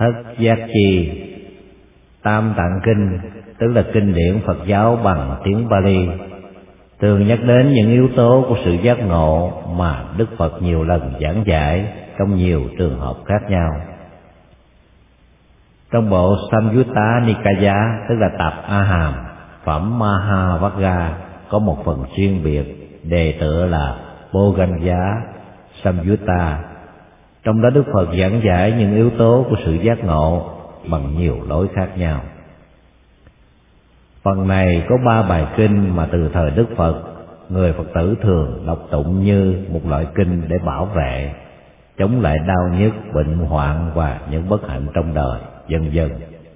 Thất giác chi. Tam tạng kinh tức là kinh điển Phật giáo bằng tiếng Pali, thường nhắc đến những yếu tố của sự giác ngộ mà Đức Phật nhiều lần giảng giải trong nhiều trường hợp khác nhau. Trong bộ Samyutta Nikaya tức là tập A Hàm, phẩm Mahavagga có một phần riêng biệt đề tựa là Bodhganya Samyutta. Trong đó Đức Phật giảng giải những yếu tố của sự giác ngộ bằng nhiều lối khác nhau. Phần này có 3 bài kinh mà từ thời Đức Phật, người Phật tử thường đọc tụng như một loại kinh để bảo vệ, chống lại đau nhức, bệnh hoạn và những bất hạnh trong đời, vân vân.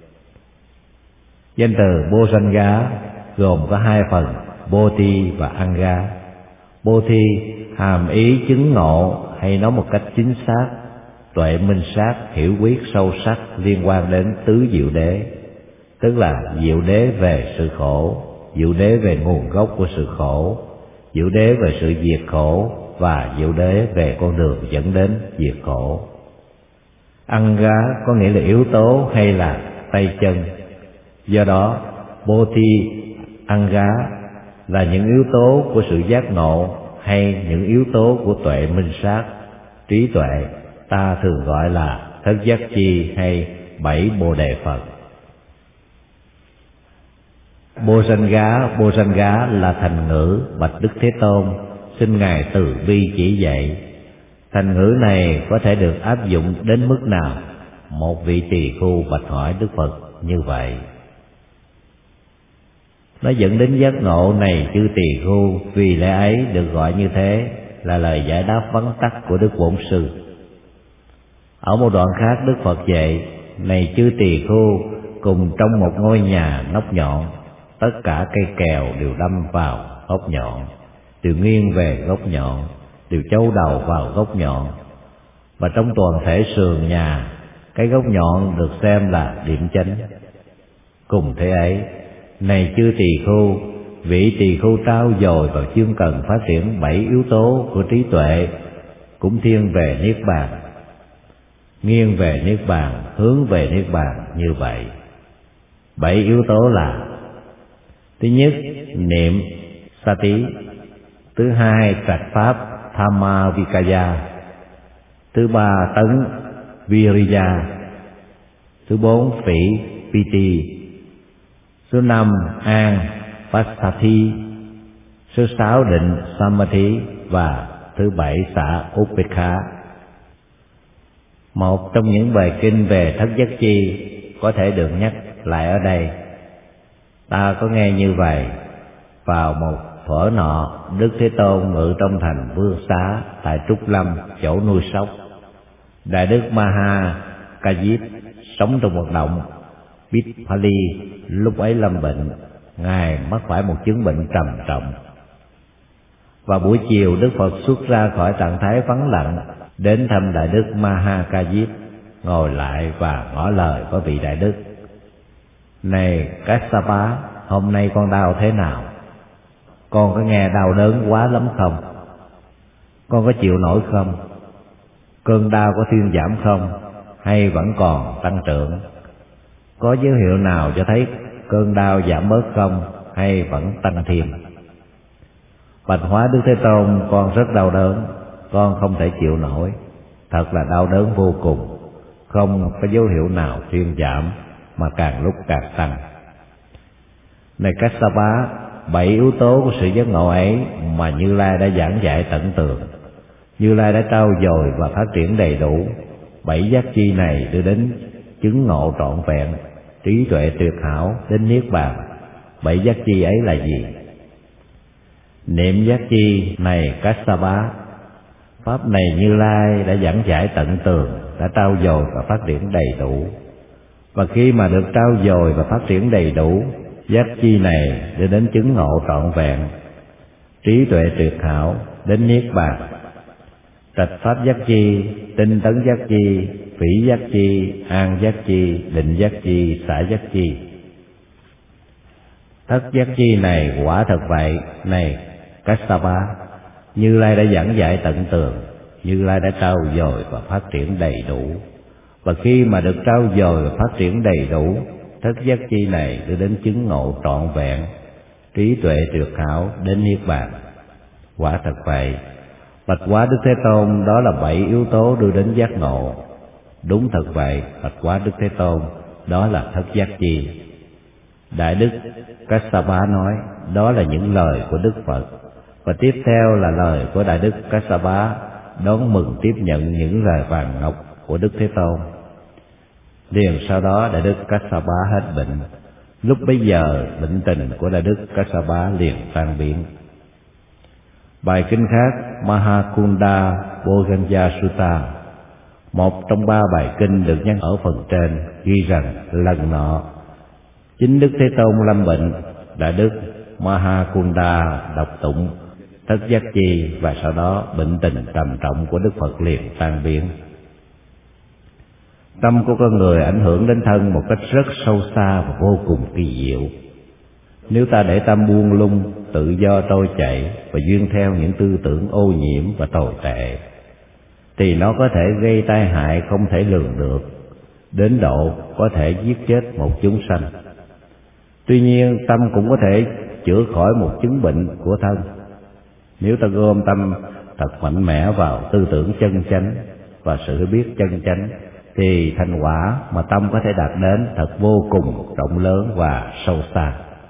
Danh từ Bodhganya gồm có 2 phần, Bodhi và Anga. Bodhi hàm ý chứng ngộ, hay nói một cách chính xác, tuệ minh sát, hiểu quyết sâu sắc liên quan đến tứ diệu đế, tức là diệu đế về sự khổ, diệu đế về nguồn gốc của sự khổ, diệu đế về sự diệt khổ và diệu đế về con đường dẫn đến diệt khổ. Anga có nghĩa là yếu tố hay là tay chân. Do đó, Bodhi Anga là những yếu tố của sự giác ngộ hay những yếu tố của tuệ minh sát, trí tuệ, ta thường gọi là thất giác chi hay 7 Bồ đề Phật. Bodhganya là thành ngữ bạch Đức Thế Tôn, xin Ngài từ bi chỉ dạy. Thành ngữ này có thể được áp dụng đến mức nào? Một vị tỳ khưu bạch hỏi Đức Phật như vậy. Nó dẫn đến giác ngộ này chư tỳ khưu, vì lẽ ấy được gọi như thế, là lời giải đáp vắn tắt của Đức Bổn Sư. Ở một đoạn khác Đức Phật dạy, này chư tỳ khưu, cùng trong một ngôi nhà nóc nhọn, tất cả cây kèo đều đâm vào gốc nhọn, đều nghiêng về gốc nhọn, đều châu đầu vào gốc nhọn, và trong toàn thể sườn nhà, cái gốc nhọn được xem là điểm chánh. Cùng thế ấy, này chư tỳ khưu, vị tỳ khưu trao dồi vào chương cần phát triển 7 yếu tố của trí tuệ, cũng thiên về niết bàn, nghiêng về niết bàn, hướng về niết bàn như vậy. 7 yếu tố là: thứ nhất, niệm Sati; thứ hai, trạch pháp Thamma Vikaya; thứ ba, tấn Viriya; thứ 4, phỉ Piti; số 5, an Passathi; số 6, định Samadhi; và thứ 7, xả Upekha. Một trong những bài kinh về thất giác chi có thể được nhắc lại ở đây. Ta có nghe như vậy: vào một thuở nọ, Đức Thế Tôn ngự trong thành Vương Xá tại Trúc Lâm, chỗ nuôi sóc. Đại đức Maha Ca Diếp sống trong một động Bithali, lúc ấy lâm bệnh. Ngài mắc phải một chứng bệnh trầm trọng. Vào buổi chiều, Đức Phật xuất ra khỏi trạng thái vắng lặng, đến thăm đại đức Maha Ca Diếp, ngồi lại và ngỏ lời với vị đại đức: này Kassapa, hôm nay con đau thế nào? Con có nghe đau đớn quá lắm không? Con có chịu nổi không? Cơn đau có thuyên giảm không, hay vẫn còn tăng trưởng? Có dấu hiệu nào cho thấy cơn đau giảm bớt không, hay vẫn tăng thêm? Bạch hóa Đức Thế Tôn, con rất đau đớn, con không thể chịu nổi, thật là đau đớn vô cùng, không có dấu hiệu nào thuyên giảm, mà càng lúc càng tăng. Này Kassapa, 7 yếu tố của sự giác ngộ ấy mà Như Lai đã giảng dạy tận tường. Như Lai đã trau dồi và phát triển đầy đủ. 7 giác chi này đưa đến chứng ngộ trọn vẹn, trí tuệ tuyệt hảo đến niết bàn. 7 giác chi ấy là gì? Niệm giác chi này Kassapa, pháp này Như Lai đã giảng giải tận tường, đã trau dồi và phát triển đầy đủ. Và khi mà được trau dồi và phát triển đầy đủ, giác chi này đưa đến chứng ngộ trọn vẹn, trí tuệ tuyệt hảo đến niết bàn. Trạch pháp giác chi, tinh tấn giác chi, phỉ giác chi, an giác chi, định giác chi, xả giác chi. Thất giác chi này quả thật vậy, này Kassapa, Như Lai đã giảng giải tận tường, Như Lai đã trau dồi và phát triển đầy đủ. Và khi mà được trau dồi và phát triển đầy đủ, thất giác chi này đưa đến chứng ngộ trọn vẹn, trí tuệ tuyệt hảo đến niết bàn. Quả thật vậy, bạch quá Đức Thế Tôn, đó là 7 yếu tố đưa đến giác ngộ. Đúng thật vậy, bạch quá Đức Thế Tôn, đó là thất giác chi. Đại Đức Kassapa nói, đó là những lời của Đức Phật. Và tiếp theo là lời của Đại Đức Kassapa đón mừng tiếp nhận những lời vàng ngọc của Đức Thế Tôn. Liền sau đó Đại Đức Kassapa hết bệnh. Lúc bấy giờ bệnh tình của Đại Đức Kassapa liền tan biến. Bài kinh khác Mahakunda Bodhganja Sutta, một trong 3 bài kinh được nhắc ở phần trên, ghi rằng lần nọ chính Đức Thế Tôn lâm bệnh, Đại Đức Mahakunda đọc tụng thất giác chi, và sau đó bệnh tình trầm trọng của Đức Phật liền tan biến. Tâm của con người ảnh hưởng đến thân một cách rất sâu xa và vô cùng kỳ diệu. Nếu ta để tâm buông lung, tự do trôi chảy và duyên theo những tư tưởng ô nhiễm và tồi tệ, thì nó có thể gây tai hại không thể lường được, đến độ có thể giết chết một chúng sanh. Tuy nhiên, tâm cũng có thể chữa khỏi một chứng bệnh của thân. Nếu ta gom tâm thật mạnh mẽ vào tư tưởng chân chánh và sự hiểu biết chân chánh, thì thành quả mà tâm có thể đạt đến thật vô cùng rộng lớn và sâu xa.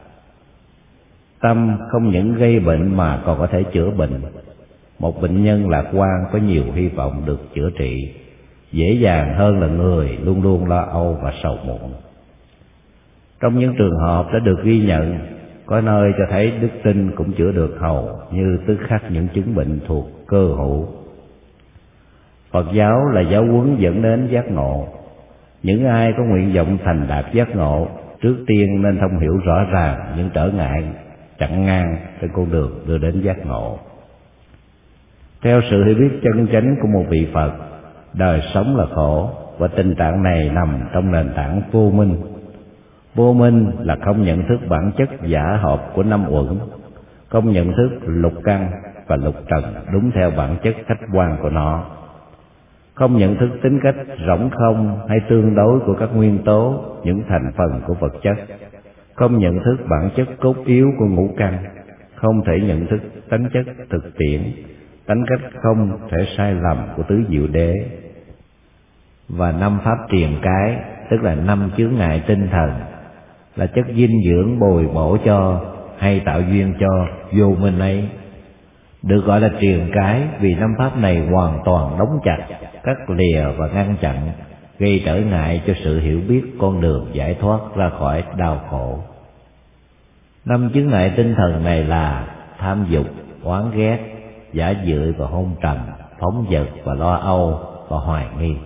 Tâm không những gây bệnh mà còn có thể chữa bệnh. Một bệnh nhân lạc quan có nhiều hy vọng được chữa trị, dễ dàng hơn là người luôn luôn lo âu và sầu muộn. Trong những trường hợp đã được ghi nhận, có nơi cho thấy đức tin cũng chữa được hầu như tức khắc những chứng bệnh thuộc cơ hữu. Phật giáo là giáo huấn dẫn đến giác ngộ. Những ai có nguyện vọng thành đạt giác ngộ, trước tiên nên thông hiểu rõ ràng những trở ngại chặn ngang trên con đường đưa đến giác ngộ. Theo sự hiểu biết chân chánh của một vị Phật, đời sống là khổ, và tình trạng này nằm trong nền tảng vô minh. Vô minh là không nhận thức bản chất giả hợp của 5 uẩn, không nhận thức lục căn và lục trần đúng theo bản chất khách quan của nó, không nhận thức tính cách rỗng không hay tương đối của các nguyên tố, những thành phần của vật chất, không nhận thức bản chất cốt yếu của ngũ căn, không thể nhận thức tánh chất thực tiễn, tánh cách không thể sai lầm của tứ diệu đế, và 5 pháp triền cái, tức là 5 chướng ngại tinh thần, là chất dinh dưỡng bồi bổ cho hay tạo duyên cho vô minh ấy. Được gọi là triền cái vì 5 pháp này hoàn toàn đóng chặt, cắt lìa và ngăn chặn, gây trở ngại cho sự hiểu biết con đường giải thoát ra khỏi đau khổ. 5 chướng ngại tinh thần này là tham dục, oán ghét, giả dự và hôn trầm, phóng dật và lo âu và hoài nghi.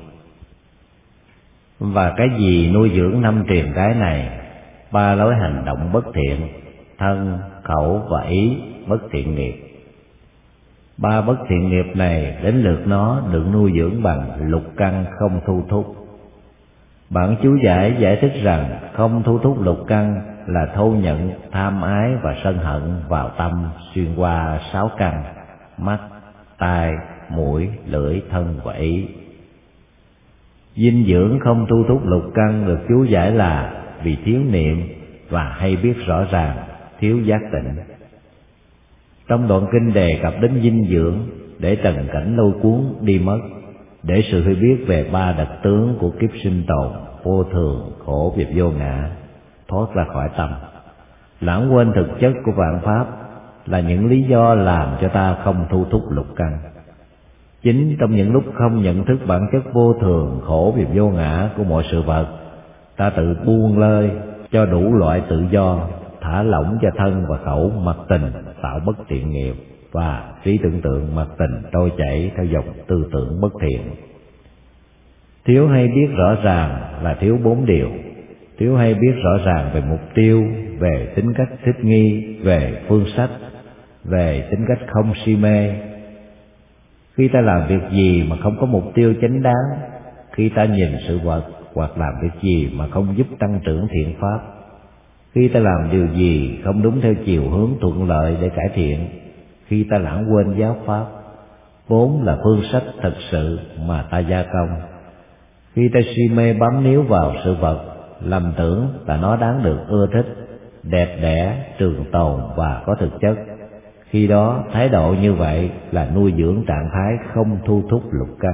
Và cái gì nuôi dưỡng 5 triền cái này? 3 lối hành động bất thiện, thân, khẩu và ý bất thiện nghiệp. 3 bất thiện nghiệp này đến lượt nó được nuôi dưỡng bằng lục căn không thu thúc. Bản chú giải thích rằng không thu thúc lục căn là thâu nhận tham ái và sân hận vào tâm xuyên qua 6 căn: mắt, tai, mũi, lưỡi, thân và ý. Dinh dưỡng không thu thúc lục căn được chú giải là vì thiếu niệm và hay biết rõ ràng, thiếu giác tỉnh. Trong đoạn kinh đề cập đến dinh dưỡng để trần cảnh lôi cuốn đi mất, để sự hiểu biết về 3 đặc tướng của kiếp sinh tồn, vô thường, khổ và vô ngã thoát ra khỏi tâm. Lãng quên thực chất của vạn pháp là những lý do làm cho ta không thu thúc lục căn. Chính trong những lúc không nhận thức bản chất vô thường, khổ và vô ngã của mọi sự vật, ta tự buông lơi cho đủ loại tự do, thả lỏng cho thân và khẩu mặc tình tạo bất thiện nghiệp, và trí tưởng tượng mặc tình trôi chảy theo dòng tư tưởng bất thiện. Thiếu hay biết rõ ràng là thiếu 4 điều. Thiếu hay biết rõ ràng về mục tiêu, về tính cách thích nghi, về phương sách, về tính cách không si mê. Khi ta làm việc gì mà không có mục tiêu chánh đáng, khi ta nhìn sự vật hoặc làm việc gì mà không giúp tăng trưởng thiện pháp, khi ta làm điều gì không đúng theo chiều hướng thuận lợi để cải thiện, khi ta lãng quên giáo pháp, vốn là phương sách thật sự mà ta gia công, Khi ta si mê bám níu vào sự vật, lầm tưởng là nó đáng được ưa thích, đẹp đẽ, trường tồn và có thực chất, khi đó thái độ như vậy là nuôi dưỡng trạng thái không thu thúc lục căn.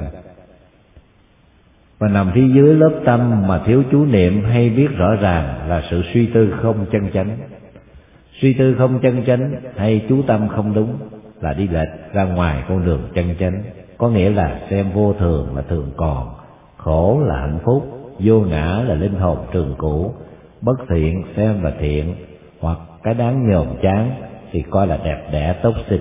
Và nằm phía dưới lớp tâm mà thiếu chú niệm hay biết rõ ràng là sự suy tư không chân chánh. Suy tư không chân chánh hay chú tâm không đúng là đi lệch ra ngoài con đường chân chánh, có nghĩa là xem vô thường là thường còn, khổ là hạnh phúc, vô ngã là linh hồn trường cũ, bất thiện xem là thiện, hoặc cái đáng nhòm chán thì coi là đẹp đẽ tốt xinh.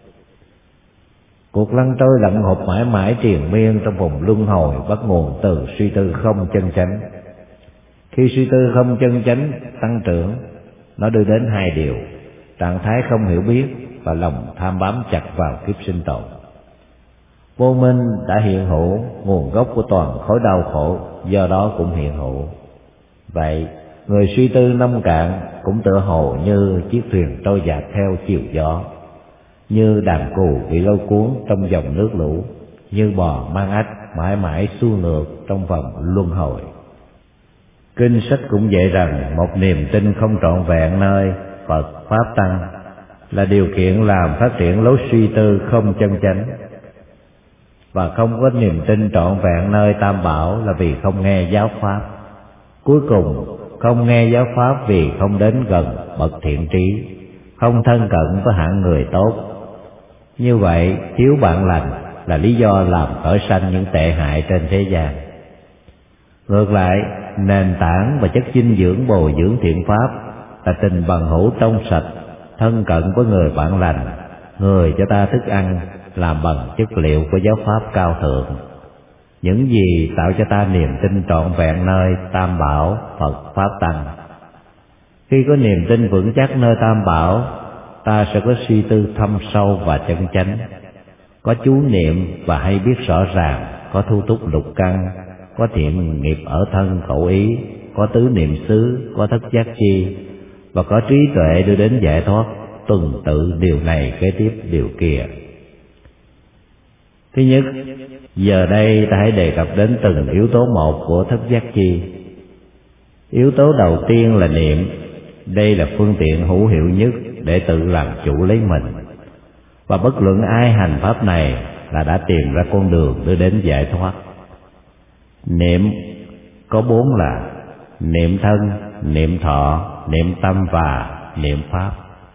Cuộc lăn trôi lặn hụt mãi mãi triền miên trong vùng luân hồi bắt nguồn từ suy tư không chân chánh. Khi suy tư không chân chánh tăng trưởng, nó đưa đến hai điều: trạng thái không hiểu biết và lòng tham bám chặt vào kiếp sinh tồn. Vô minh đã hiện hữu, nguồn gốc của toàn khối đau khổ do đó cũng hiện hữu. Vậy người suy tư nông cạn cũng tựa hồ như chiếc thuyền trôi dạt theo chiều gió, như đàn cừu bị lôi cuốn trong dòng nước lũ, như bò mang ách mãi mãi xuôi ngược trong vòng luân hồi. Kinh sách cũng dạy rằng một niềm tin không trọn vẹn nơi Phật Pháp Tăng là điều kiện làm phát triển lối suy tư không chân chánh, và không có niềm tin trọn vẹn nơi Tam Bảo là vì không nghe giáo Pháp. Cuối cùng không nghe giáo Pháp vì không đến gần bậc thiện trí, không thân cận với hạng người tốt. Như vậy thiếu bạn lành là lý do làm khởi sanh những tệ hại trên thế gian. Ngược lại, nền tảng và chất dinh dưỡng bồi dưỡng thiện pháp là tình bằng hữu trong sạch, thân cận với người bạn lành, người cho ta thức ăn làm bằng chất liệu của giáo pháp cao thượng. Những gì tạo cho ta niềm tin trọn vẹn nơi Tam Bảo Phật Pháp Tăng. Khi có niềm tin vững chắc nơi Tam Bảo, ta sẽ có suy tư thâm sâu và chân chánh, có chú niệm và hay biết rõ ràng, có thu thúc lục căn, có thiện nghiệp ở thân khẩu ý, có tứ niệm xứ, có thất giác chi, và có trí tuệ đưa đến giải thoát, tuần tự điều này kế tiếp điều kia. Thứ nhất, giờ đây ta hãy đề cập đến từng yếu tố một của thất giác chi. Yếu tố đầu tiên là niệm. Đây là phương tiện hữu hiệu nhất để tự làm chủ lấy mình, và bất luận ai hành pháp này là đã tìm ra con đường đưa đến giải thoát. Niệm có bốn là niệm thân, niệm thọ, niệm tâm và niệm pháp.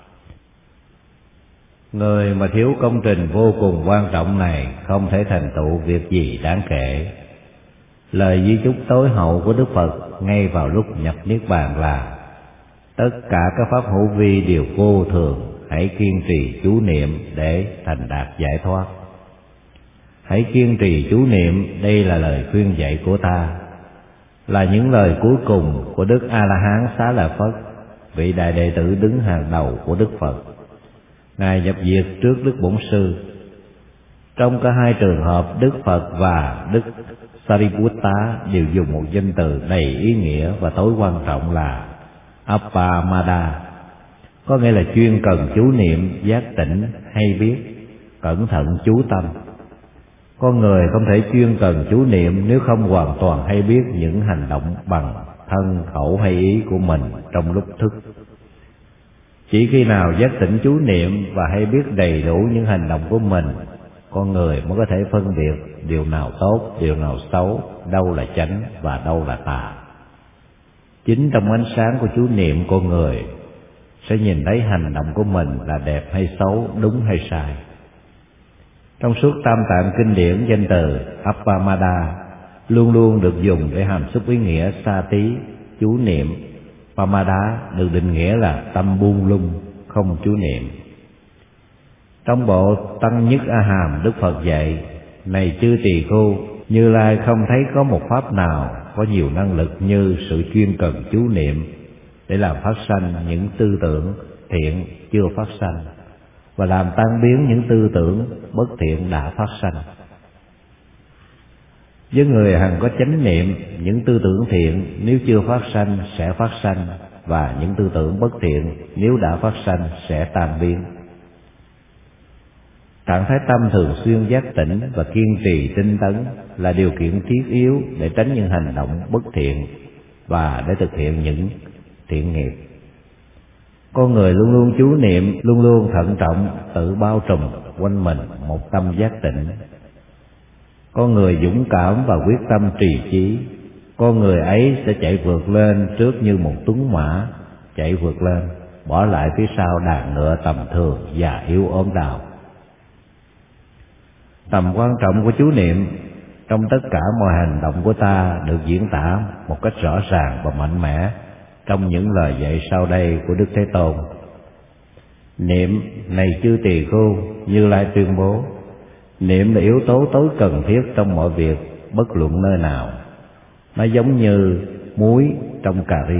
Người mà thiếu công trình vô cùng quan trọng này không thể thành tựu việc gì đáng kể. Lời di chúc tối hậu của Đức Phật ngay vào lúc nhập niết bàn là: tất cả các pháp hữu vi đều vô thường, hãy kiên trì chú niệm để thành đạt giải thoát. Hãy kiên trì chú niệm, đây là lời khuyên dạy của ta, là những lời cuối cùng của Đức A-la-hán Xá Lợi Phất, vị đại đệ tử đứng hàng đầu của Đức Phật. Ngài nhập diệt trước Đức Bổn Sư. Trong cả hai trường hợp, Đức Phật và Đức Sariputta đều dùng một danh từ đầy ý nghĩa và tối quan trọng là Appamada, có nghĩa là chuyên cần chú niệm, giác tỉnh hay biết, cẩn thận chú tâm. Con người không thể chuyên cần chú niệm nếu không hoàn toàn hay biết những hành động bằng thân, khẩu hay ý của mình trong lúc thức. Chỉ khi nào giác tỉnh chú niệm và hay biết đầy đủ những hành động của mình, con người mới có thể phân biệt điều nào tốt, điều nào xấu, đâu là chánh và đâu là tà. Chính trong ánh sáng của chú niệm, con người sẽ nhìn thấy hành động của mình là đẹp hay xấu, đúng hay sai. Trong suốt Tam Tạng kinh điển, danh từ Appamada luôn luôn được dùng để hàm xúc ý nghĩa sa tí, chú niệm. Pamada được định nghĩa là tâm buông lung, không chú niệm. Trong bộ Tăng Nhất A Hàm, Đức Phật dạy: này chư tỳ khưu, Như Lai không thấy có một pháp nào có nhiều năng lực như sự chuyên cần chú niệm để làm phát sanh những tư tưởng thiện chưa phát sanh, và làm tan biến những tư tưởng bất thiện đã phát sanh. Với người hằng có chánh niệm, những tư tưởng thiện nếu chưa phát sanh sẽ phát sanh, và những tư tưởng bất thiện nếu đã phát sanh sẽ tan biến. Trạng thái tâm thường xuyên giác tỉnh và kiên trì tinh tấn là điều kiện thiết yếu để tránh những hành động bất thiện và để thực hiện những thiện nghiệp. Con người luôn luôn chú niệm, luôn luôn thận trọng, tự bao trùm quanh mình một tâm giác tịnh. Con người dũng cảm và quyết tâm trì chí, con người ấy sẽ chạy vượt lên trước như một tuấn mã chạy vượt lên, bỏ lại phía sau đàn ngựa tầm thường và yếu ốm đau. Tầm quan trọng của chú niệm trong tất cả mọi hành động của ta được diễn tả một cách rõ ràng và mạnh mẽ trong những lời dạy sau đây của Đức Thế Tôn. Niệm này chư tỳ khưu, Như Lai tuyên bố, niệm là yếu tố tối cần thiết trong mọi việc, bất luận nơi nào. Nó giống như muối trong cà ri.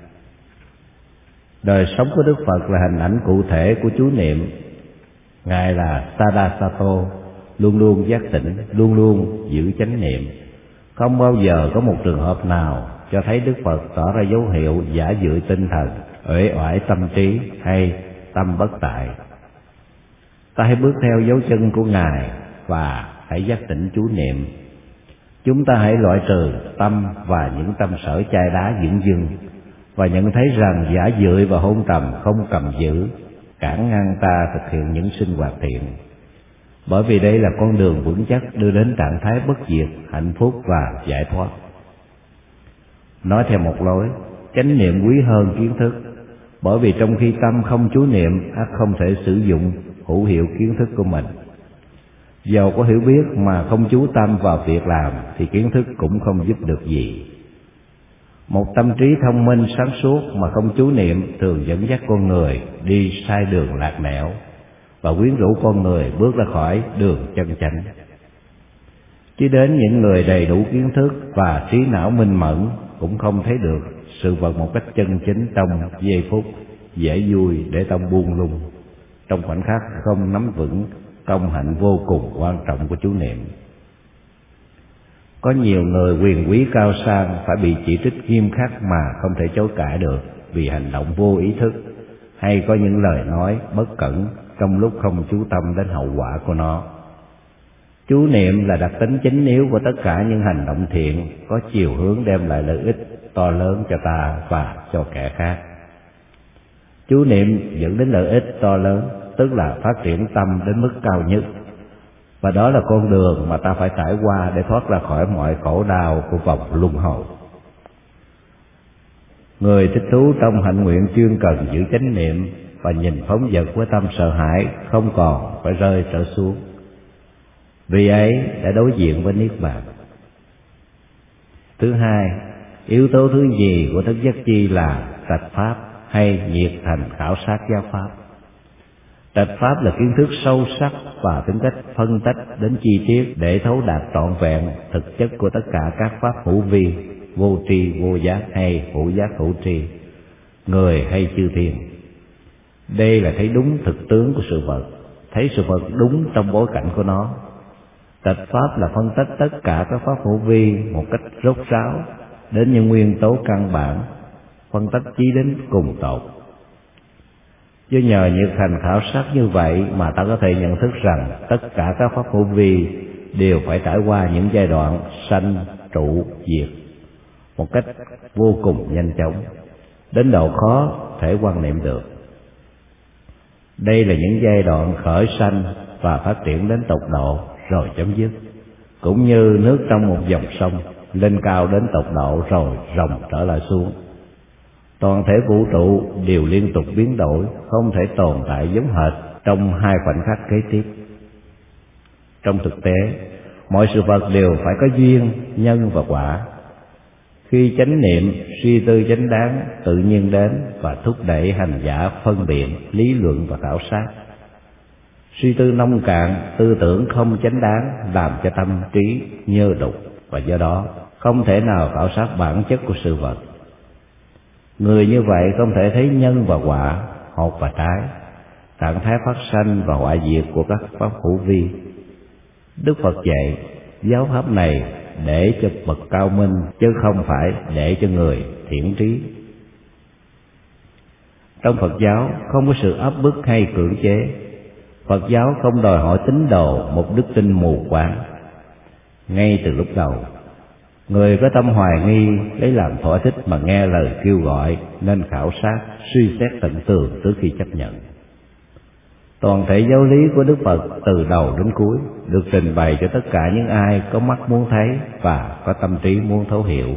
Đời sống của Đức Phật là hình ảnh cụ thể của chú niệm. Ngài là Sadasato, luôn luôn giác tỉnh, luôn luôn giữ chánh niệm. Không bao giờ có một trường hợp nào cho thấy Đức Phật tỏ ra dấu hiệu giả dự tinh thần, uể oải tâm trí hay tâm bất tại. Ta hãy bước theo dấu chân của Ngài và hãy giác tỉnh chú niệm. Chúng ta hãy loại trừ tâm và những tâm sở chai đá dửng dưng, và nhận thấy rằng giả dự và hôn trầm không cầm giữ, cản ngăn ta thực hiện những sinh hoạt thiện. Bởi vì đây là con đường vững chắc đưa đến trạng thái bất diệt, hạnh phúc và giải thoát. Nói theo một lối, chánh niệm quý hơn kiến thức, bởi vì trong khi tâm không chú niệm, ắt không thể sử dụng hữu hiệu kiến thức của mình. Dầu có hiểu biết mà không chú tâm vào việc làm thì kiến thức cũng không giúp được gì. Một tâm trí thông minh sáng suốt mà không chú niệm thường dẫn dắt con người đi sai đường lạc nẻo và quyến rũ con người bước ra khỏi đường chân chánh. Chỉ đến những người đầy đủ kiến thức và trí não minh mẫn cũng không thấy được sự vật một cách chân chính trong giây phút dễ vui để tâm buông lung, trong khoảnh khắc không nắm vững công hạnh vô cùng quan trọng của chú niệm. Có nhiều người quyền quý cao sang phải bị chỉ trích nghiêm khắc mà không thể chối cãi được vì hành động vô ý thức, hay có những lời nói bất cẩn trong lúc không chú tâm đến hậu quả của nó. Chú niệm là đặc tính chính yếu của tất cả những hành động thiện có chiều hướng đem lại lợi ích to lớn cho ta và cho kẻ khác. Chú niệm dẫn đến lợi ích to lớn, tức là phát triển tâm đến mức cao nhất, và đó là con đường mà ta phải trải qua để thoát ra khỏi mọi khổ đau của vòng luân hồi. Người thích thú trong hạnh nguyện chuyên cần giữ chánh niệm và nhìn phóng dật với tâm sợ hãi, không còn phải rơi trở xuống, vì ấy đã đối diện với niết bàn. Thứ hai, yếu tố thứ nhì của thức giác chi là trạch pháp hay nhiệt thành khảo sát giáo pháp. Trạch pháp là kiến thức sâu sắc và tính cách phân tách đến chi tiết để thấu đạt trọn vẹn thực chất của tất cả các pháp hữu vi, vô tri vô giác hay hữu giác hữu tri, người hay chư thiên. Đây là thấy đúng thực tướng của sự vật, thấy sự vật đúng trong bối cảnh của nó. Trạch pháp là phân tích tất cả các pháp hữu vi một cách rốt ráo đến những nguyên tố căn bản, phân tích chí đến cùng tột. Do nhờ nhiệt thành khảo sát như vậy mà ta có thể nhận thức rằng tất cả các pháp hữu vi đều phải trải qua những giai đoạn sanh, trụ, diệt một cách vô cùng nhanh chóng, đến độ khó thể quan niệm được. Đây là những giai đoạn khởi sanh và phát triển đến tột độ rồi chấm dứt, cũng như nước trong một dòng sông lên cao đến tột độ rồi ròng trở lại xuống. Toàn thể vũ trụ đều liên tục biến đổi, không thể tồn tại giống hệt trong hai khoảnh khắc kế tiếp. Trong thực tế, mọi sự vật đều phải có duyên, nhân và quả. Khi chánh niệm, suy tư chánh đáng tự nhiên đến và thúc đẩy hành giả phân biện, lý luận và khảo sát. Suy tư nông cạn, tư tưởng không chánh đáng làm cho tâm trí nhơ đục, và do đó không thể nào khảo sát bản chất của sự vật. Người như vậy không thể thấy nhân và quả, hột và trái, trạng thái phát sanh và hoại diệt của các pháp hữu vi. Đức Phật dạy giáo pháp này để cho bậc cao minh, chứ không phải để cho người thiển trí. Trong Phật giáo không có sự áp bức hay cưỡng chế. Phật giáo không đòi hỏi tín đồ một đức tin mù quáng. Ngay từ lúc đầu, người có tâm hoài nghi lấy làm thỏa thích mà nghe lời kêu gọi, nên khảo sát, suy xét tận tường trước khi chấp nhận. Toàn thể giáo lý của Đức Phật từ đầu đến cuối được trình bày cho tất cả những ai có mắt muốn thấy và có tâm trí muốn thấu hiểu.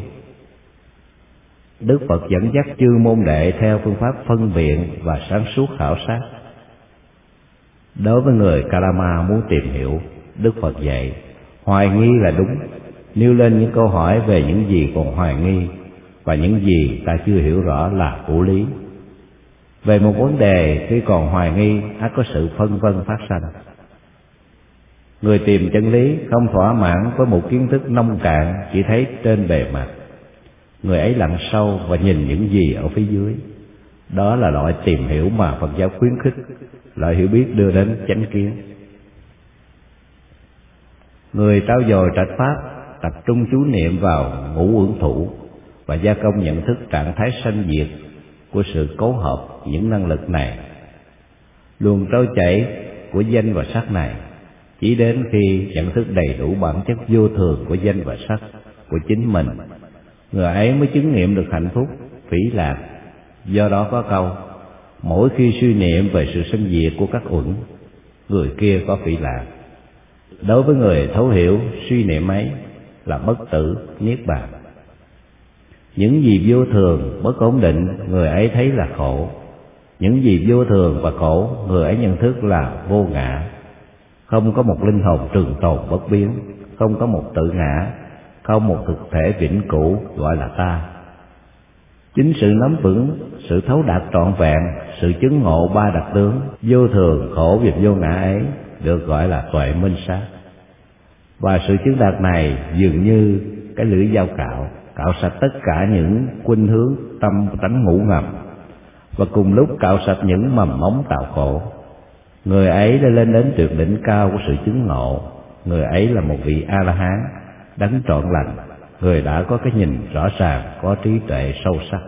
Đức Phật dẫn dắt chư môn đệ theo phương pháp phân biện và sáng suốt khảo sát. Đối với người Kalama muốn tìm hiểu, Đức Phật dạy hoài nghi là đúng, nêu lên những câu hỏi về những gì còn hoài nghi và những gì ta chưa hiểu rõ là của lý. Về một vấn đề khi còn hoài nghi, ắt có sự phân vân phát sanh. Người tìm chân lý không thỏa mãn với một kiến thức nông cạn chỉ thấy trên bề mặt. Người ấy lặn sâu và nhìn những gì ở phía dưới. Đó là loại tìm hiểu mà Phật giáo khuyến khích, loại hiểu biết đưa đến chánh kiến. Người trau dồi trạch pháp, tập trung chú niệm vào ngũ uẩn thủ và gia công nhận thức trạng thái sanh diệt của sự cấu hợp những năng lực này. Luồng trôi chảy của danh và sắc này chỉ đến khi nhận thức đầy đủ bản chất vô thường của danh và sắc của chính mình, người ấy mới chứng nghiệm được hạnh phúc, phỉ lạc. Do đó có câu, mỗi khi suy niệm về sự sanh diệt của các uẩn, người kia có phỉ lạc. Đối với người thấu hiểu, suy niệm ấy là bất tử, niết bàn. Những gì vô thường, bất ổn định, người ấy thấy là khổ. Những gì vô thường và khổ, người ấy nhận thức là vô ngã. Không có một linh hồn trường tồn bất biến, không có một tự ngã, không một thực thể vĩnh cửu gọi là ta. Chính sự nắm vững, sự thấu đạt trọn vẹn, sự chứng ngộ ba đặc tướng vô thường, khổ và vô ngã ấy được gọi là tuệ minh sát. Và sự chứng đạt này dường như cái lưỡi dao cạo sạch tất cả những khuynh hướng tâm tánh ngủ ngầm, và cùng lúc cạo sạch những mầm móng tạo khổ. Người ấy đã lên đến tuyệt đỉnh cao của sự chứng ngộ. Người ấy là một vị A-la-hán, đấng trọn lành. Người đã có cái nhìn rõ ràng, có trí tuệ sâu sắc,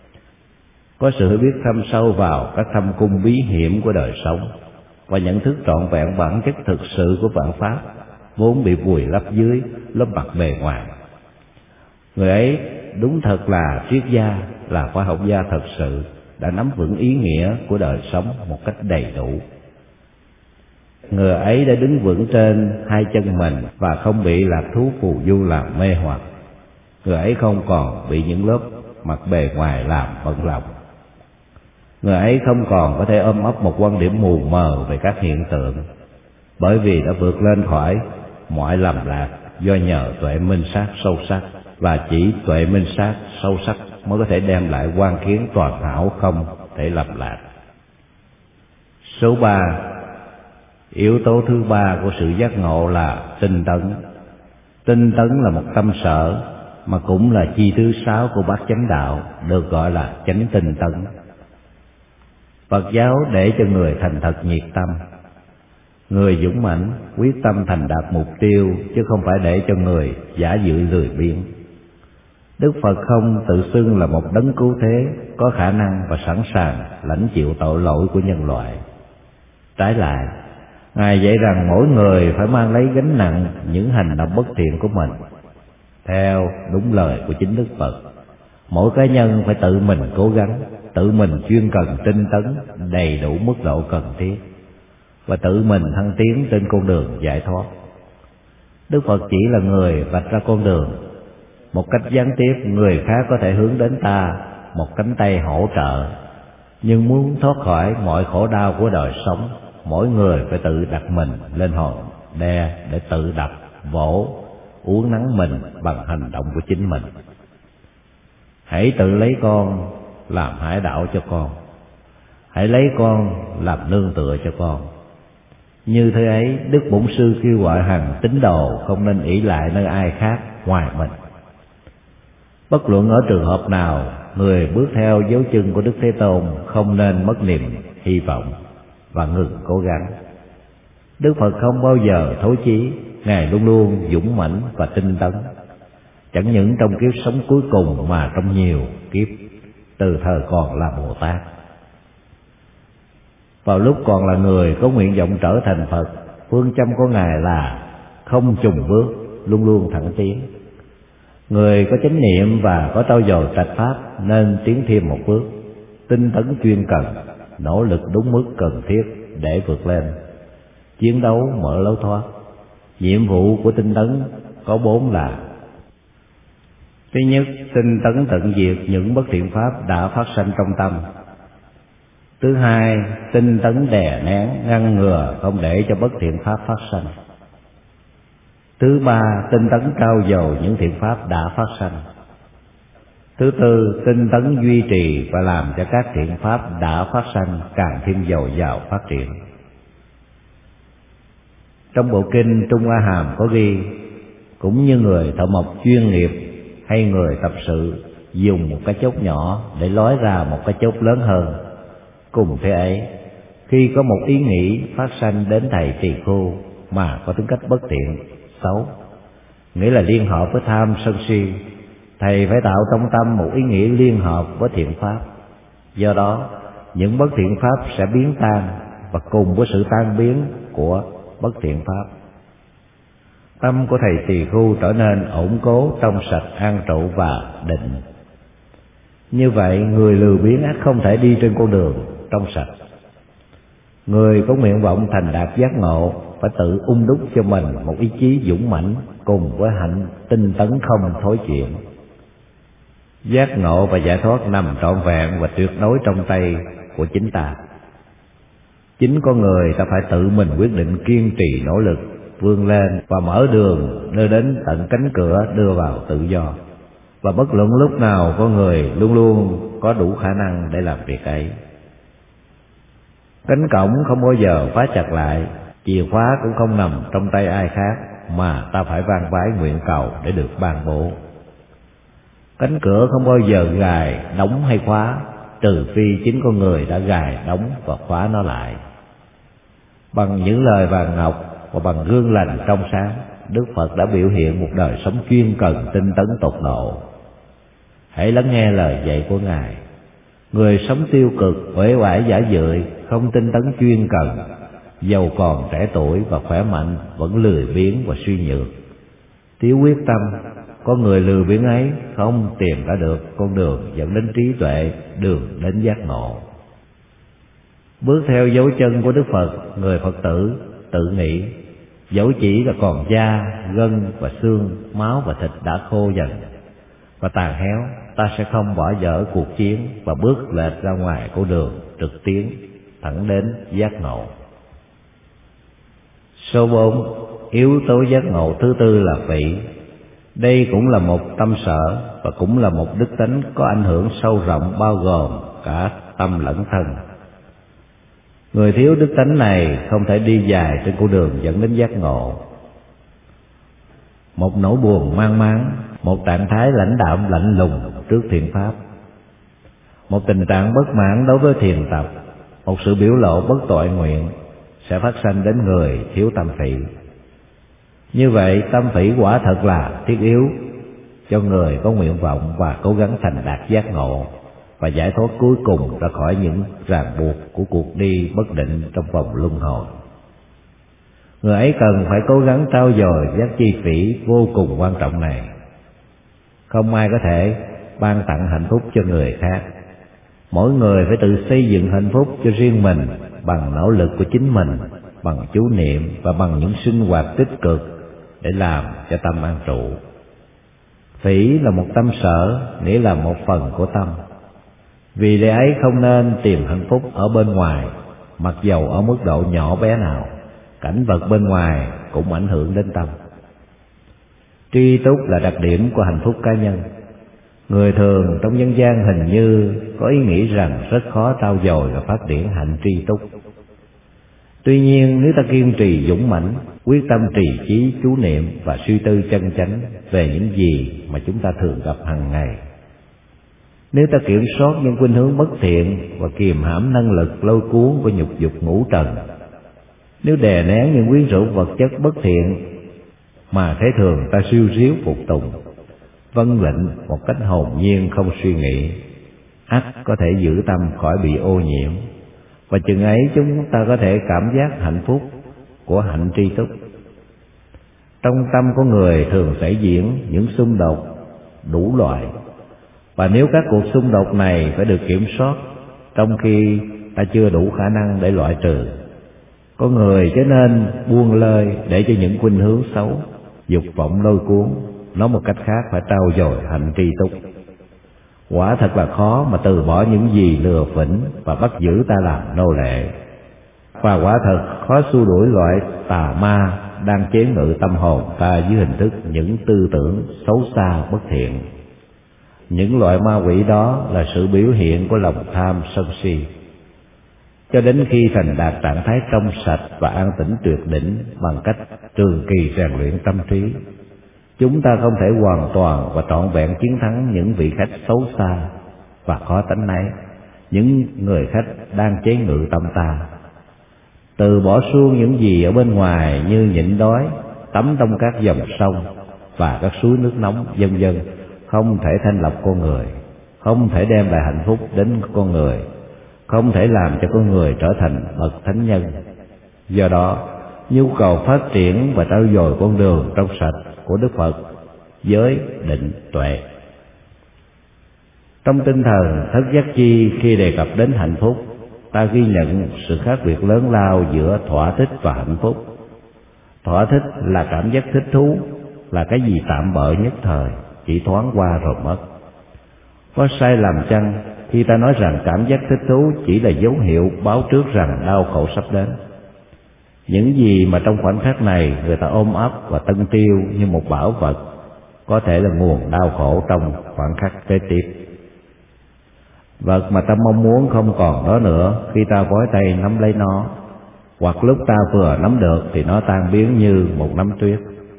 có sự hiểu biết thâm sâu vào các thâm cung bí hiểm của đời sống, và nhận thức trọn vẹn bản chất thực sự của vạn pháp vốn bị vùi lấp dưới lớp mặt bề ngoài. Người ấy đúng thật là triết gia, là khoa học gia thật sự, đã nắm vững ý nghĩa của đời sống một cách đầy đủ. Người ấy đã đứng vững trên hai chân mình và không bị lạc thú phù du làm mê hoặc. Người ấy không còn bị những lớp mặt bề ngoài làm bận lòng. Người ấy không còn có thể ôm ấp một quan điểm mù mờ về các hiện tượng, bởi vì đã vượt lên khỏi mọi lầm lạc do nhờ tuệ minh sát sâu sắc, và chỉ tuệ minh sát sâu sắc mới có thể đem lại quan kiến toàn hảo, không thể lầm lạc. Số 3. Yếu tố thứ ba của sự giác ngộ là tinh tấn. Tinh tấn là một tâm sở, mà cũng là chi thứ 6 của bát chánh đạo, được gọi là chánh tinh tấn. Phật giáo để cho người thành thật nhiệt tâm, người dũng mãnh quyết tâm thành đạt mục tiêu, chứ không phải để cho người giả dự lười biếng. Đức Phật không tự xưng là một đấng cứu thế có khả năng và sẵn sàng lãnh chịu tội lỗi của nhân loại. Trái lại, Ngài dạy rằng mỗi người phải mang lấy gánh nặng những hành động bất thiện của mình. Theo đúng lời của chính Đức Phật, mỗi cá nhân phải tự mình cố gắng, tự mình chuyên cần tinh tấn đầy đủ mức độ cần thiết, và tự mình thăng tiến trên con đường giải thoát. Đức Phật chỉ là người vạch ra con đường. Một cách gián tiếp, người khác có thể hướng đến ta một cánh tay hỗ trợ, nhưng muốn thoát khỏi mọi khổ đau của đời sống, mỗi người phải tự đặt mình lên hòn đe để tự đập, vỗ, uốn nắn mình bằng hành động của chính mình. Hãy tự lấy con làm hải đảo cho con, hãy lấy con làm nương tựa cho con. Như thế ấy, Đức Bổn Sư kêu gọi hàng tín đồ không nên ỷ lại nơi ai khác ngoài mình. Bất luận ở trường hợp nào, người bước theo dấu chân của Đức Thế Tôn không nên mất niềm hy vọng và ngừng cố gắng. Đức Phật không bao giờ thối chí, Ngài luôn luôn dũng mãnh và tinh tấn, chẳng những trong kiếp sống cuối cùng mà trong nhiều kiếp từ thời còn là Bồ Tát. Vào lúc còn là người có nguyện vọng trở thành Phật, phương châm của Ngài là không chùng bước, luôn luôn thẳng tiến. Người có chánh niệm và có trau dồi trạch pháp nên tiến thêm một bước, tinh tấn chuyên cần, nỗ lực đúng mức cần thiết để vượt lên. Chiến đấu mở lối thoát. Nhiệm vụ của tinh tấn có 4 là: thứ nhất, tinh tấn tận diệt những bất thiện pháp đã phát sanh trong tâm. Thứ hai, tinh tấn đè nén ngăn ngừa không để cho bất thiện pháp phát sanh. Thứ ba, tinh tấn trau dồi những thiện pháp đã phát sanh. Thứ tư, tinh tấn duy trì và làm cho các thiện pháp đã phát sanh càng thêm dồi dào phát triển. Trong bộ kinh Trung A Hàm có ghi, cũng như người thợ mộc chuyên nghiệp hay người tập sự dùng một cái chốt nhỏ để lói ra một cái chốt lớn hơn, cùng thế ấy, khi có một ý nghĩ phát sanh đến thầy tỳ khưu mà có tính cách bất thiện, xấu, nghĩa là liên hợp với tham sân si, thầy phải tạo trong tâm một ý nghĩ liên hợp với thiện pháp. Do đó, những bất thiện pháp sẽ biến tan, và cùng với sự tan biến của bất thiện pháp, tâm của thầy tỳ khưu trở nên ổn cố, trong sạch, an trụ và định. Như vậy, người lười biếng ắt không thể đi trên con đường trong sạch. Người có nguyện vọng thành đạt giác ngộ phải tự đúc cho mình một ý chí dũng mãnh cùng với hạnh tinh tấn không thối chuyển. Giác ngộ và giải thoát nằm trọn vẹn và tuyệt đối trong tay của chính ta. Chính con người ta phải tự mình quyết định kiên trì nỗ lực vươn lên và mở đường đưa đến tận cánh cửa đưa vào tự do. Và bất luận lúc nào con người luôn luôn có đủ khả năng để làm việc ấy. Cánh cổng không bao giờ khóa chặt lại, chìa khóa cũng không nằm trong tay ai khác, mà ta phải van vái nguyện cầu để được ban bố. Cánh cửa không bao giờ gài, đóng hay khóa, trừ phi chính con người đã gài, đóng và khóa nó lại. Bằng những lời vàng ngọc và bằng gương lành trong sáng, Đức Phật đã biểu hiện một đời sống chuyên cần tinh tấn tột độ. Hãy lắng nghe lời dạy của Ngài. Người sống tiêu cực, uể oải giả dưỡi, không tinh tấn chuyên cần, dầu còn trẻ tuổi và khỏe mạnh, vẫn lười biếng và suy nhược. Thiếu quyết tâm, con người lười biếng ấy không tìm ra được con đường dẫn đến trí tuệ, đường đến giác ngộ. Bước theo dấu chân của Đức Phật, người Phật tử tự nghĩ, dẫu chỉ là còn da, gân và xương, máu và thịt đã khô dần và tàn héo, ta sẽ không bỏ dở cuộc chiến và bước lệch ra ngoài con đường trực tiến thẳng đến giác ngộ. Số 4. Yếu tố giác ngộ thứ tư là phỉ. Đây cũng là một tâm sở và cũng là một đức tánh có ảnh hưởng sâu rộng, bao gồm cả tâm lẫn thân. Người thiếu đức tánh này không thể đi dài trên con đường dẫn đến giác ngộ. Một nỗi buồn mang máng, một trạng thái lãnh đạm lạnh lùng trước thiện pháp, một tình trạng bất mãn đối với thiền tập, một sự biểu lộ bất tội nguyện sẽ phát sanh đến người thiếu tâm phỉ. Như vậy, tâm phỉ quả thật là thiết yếu cho người có nguyện vọng và cố gắng thành đạt giác ngộ và giải thoát cuối cùng ra khỏi những ràng buộc của cuộc đi bất định trong vòng luân hồi. Người ấy cần phải cố gắng trau dồi giác chi phỉ vô cùng quan trọng này. Không ai có thể ban tặng hạnh phúc cho người khác. Mỗi người phải tự xây dựng hạnh phúc cho riêng mình bằng nỗ lực của chính mình, bằng chú niệm và bằng những sinh hoạt tích cực để làm cho tâm an trụ. Phỉ là một tâm sở, nghĩa là một phần của tâm. Vì lẽ ấy không nên tìm hạnh phúc ở bên ngoài, mặc dầu ở mức độ nhỏ bé nào, cảnh vật bên ngoài cũng ảnh hưởng đến tâm. Tri túc là đặc điểm của hạnh phúc cá nhân. Người thường trong nhân gian hình như có ý nghĩ rằng rất khó trau dồi và phát triển hạnh tri túc. Tuy nhiên, nếu ta kiên trì dũng mãnh, quyết tâm trì chí chú niệm và suy tư chân chánh về những gì mà chúng ta thường gặp hàng ngày, nếu ta kiểm soát những khuynh hướng bất thiện và kiềm hãm năng lực lôi cuốn của nhục dục ngũ trần, nếu đè nén những quyến rũ vật chất bất thiện mà thế thường ta siêu ríu phục tùng, vâng lệnh một cách hồn nhiên không suy nghĩ, ắt có thể giữ tâm khỏi bị ô nhiễm, và chừng ấy chúng ta có thể cảm giác hạnh phúc của hạnh tri túc. Trong tâm của người thường xảy diễn những xung đột đủ loại, và nếu các cuộc xung đột này phải được kiểm soát, trong khi ta chưa đủ khả năng để loại trừ, có người trở nên buông lơi để cho những khuynh hướng xấu, dục vọng lôi cuốn. Nói một cách khác, phải trau dồi hạnh tri túc. Quả thật là khó mà từ bỏ những gì lừa phỉnh và bắt giữ ta làm nô lệ, và quả thật khó xua đuổi loại tà ma đang chế ngự tâm hồn ta dưới hình thức những tư tưởng xấu xa bất thiện. Những loại ma quỷ đó là sự biểu hiện của lòng tham sân si. Cho đến khi thành đạt trạng thái trong sạch và an tĩnh tuyệt đỉnh bằng cách trường kỳ rèn luyện tâm trí, chúng ta không thể hoàn toàn và trọn vẹn chiến thắng những vị khách xấu xa và khó tánh ấy, những người khách đang chế ngự tâm ta. Từ bỏ suông những gì ở bên ngoài như nhịn đói, tắm trong các dòng sông và các suối nước nóng vân vân không thể thanh lọc con người, không thể đem lại hạnh phúc đến con người, không thể làm cho con người trở thành bậc thánh nhân. Do đó, nhu cầu phát triển và trau dồi con đường trong sạch của Đức Phật, giới, định, tuệ. Trong tinh thần thất giác chi, khi đề cập đến hạnh phúc, ta ghi nhận sự khác biệt lớn lao giữa thỏa thích và hạnh phúc. Thỏa thích là cảm giác thích thú, là cái gì tạm bợ nhất thời, chỉ thoáng qua rồi mất. Có sai lầm chăng khi ta nói rằng cảm giác thích thú chỉ là dấu hiệu báo trước rằng đau khổ sắp đến? Những gì mà trong khoảnh khắc này người ta ôm ấp và tân tiêu như một bảo vật, có thể là nguồn đau khổ trong khoảnh khắc kế tiếp. Vật mà ta mong muốn không còn đó nữa khi ta vói tay nắm lấy nó, hoặc lúc ta vừa nắm được thì nó tan biến như một nắm tuyết.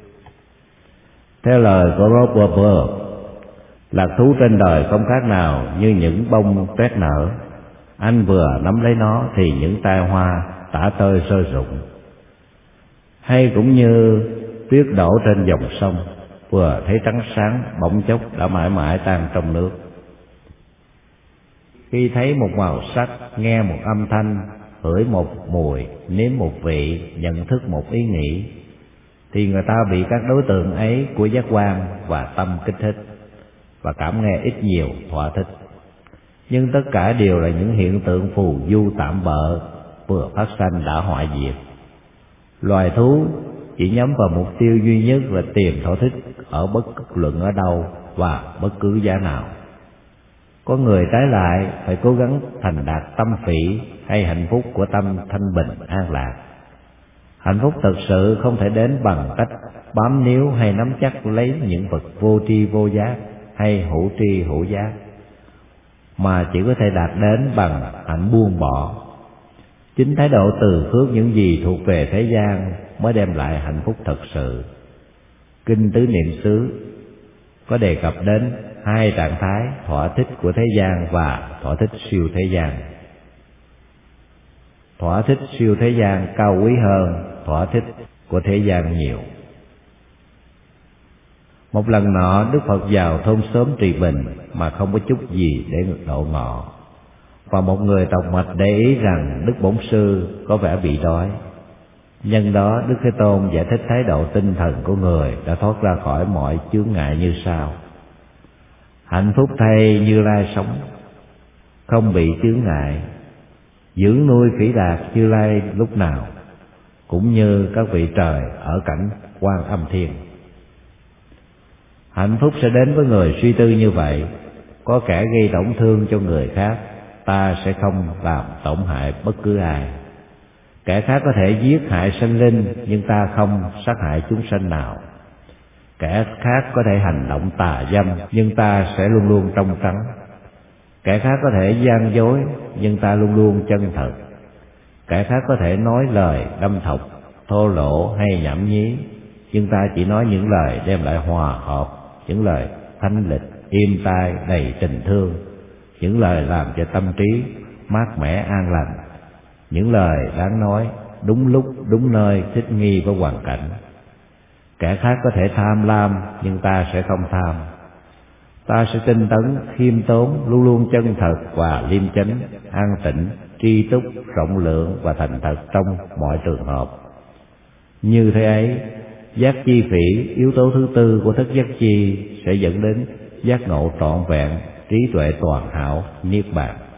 Theo lời của Robert Burr, lạc thú trên đời không khác nào như những bông tuyết nở. Anh vừa nắm lấy nó thì những tai hoa tả tơi rơi rụng. Hay cũng như tuyết đổ trên dòng sông, vừa thấy trắng sáng bỗng chốc đã mãi mãi tan trong nước. Khi thấy một màu sắc, nghe một âm thanh, hửi một mùi, nếm một vị, nhận thức một ý nghĩ, thì người ta bị các đối tượng ấy của giác quan và tâm kích thích, và cảm nghe ít nhiều thỏa thích. Nhưng tất cả đều là những hiện tượng phù du tạm bợ, vừa phát sanh đã hoại diệt. Loài thú chỉ nhắm vào mục tiêu duy nhất là tìm thỏa thích ở bất luận ở đâu và bất cứ giá nào. Có người trái lại phải cố gắng thành đạt tâm phỉ hay hạnh phúc của tâm thanh bình an lạc. Hạnh phúc thực sự không thể đến bằng cách bám níu hay nắm chắc lấy những vật vô tri vô giác hay hữu tri hữu giác, mà chỉ có thể đạt đến bằng hạnh buông bỏ. Chính thái độ từ khước những gì thuộc về thế gian mới đem lại hạnh phúc thật sự. Kinh Tứ Niệm xứ có đề cập đến hai trạng thái thỏa thích của thế gian và thỏa thích siêu thế gian. Thỏa thích siêu thế gian cao quý hơn thỏa thích của thế gian nhiều. Một lần nọ, Đức Phật vào thôn xóm Trì Bình mà không có chút gì để độ ngọ, và một người tộc mạch để ý rằng Đức Bổn Sư có vẻ bị đói. Nhân đó, Đức Thế Tôn giải thích thái độ tinh thần của người đã thoát ra khỏi mọi chướng ngại như sau: hạnh phúc thay Như Lai sống, không bị chướng ngại, dưỡng nuôi Phỉ Đạc Như Lai lúc nào, cũng như các vị trời ở cảnh Quan Âm Thiên. Hạnh phúc sẽ đến với người suy tư như vậy. Có kẻ gây tổn thương cho người khác, ta sẽ không làm tổn hại bất cứ ai. Kẻ khác có thể giết hại sinh linh, nhưng ta không sát hại chúng sanh nào. Kẻ khác có thể hành động tà dâm, nhưng ta sẽ luôn luôn trong trắng. Kẻ khác có thể gian dối, nhưng ta luôn luôn chân thật. Kẻ khác có thể nói lời đâm thọc, thô lỗ hay nhảm nhí, nhưng ta chỉ nói những lời đem lại hòa hợp, những lời thanh lịch, êm tai, đầy tình thương, những lời làm cho tâm trí mát mẻ an lành, những lời đáng nói, đúng lúc, đúng nơi, thích nghi với hoàn cảnh. Kẻ khác có thể tham lam, nhưng ta sẽ không tham. Ta sẽ tinh tấn, khiêm tốn, luôn luôn chân thật và liêm chánh, an tĩnh, tri túc, rộng lượng và thành thật trong mọi trường hợp. Như thế ấy, giác chi phỉ, yếu tố thứ tư của thức giác chi, sẽ dẫn đến giác ngộ trọn vẹn, trí tuệ toàn hảo, niết bàn.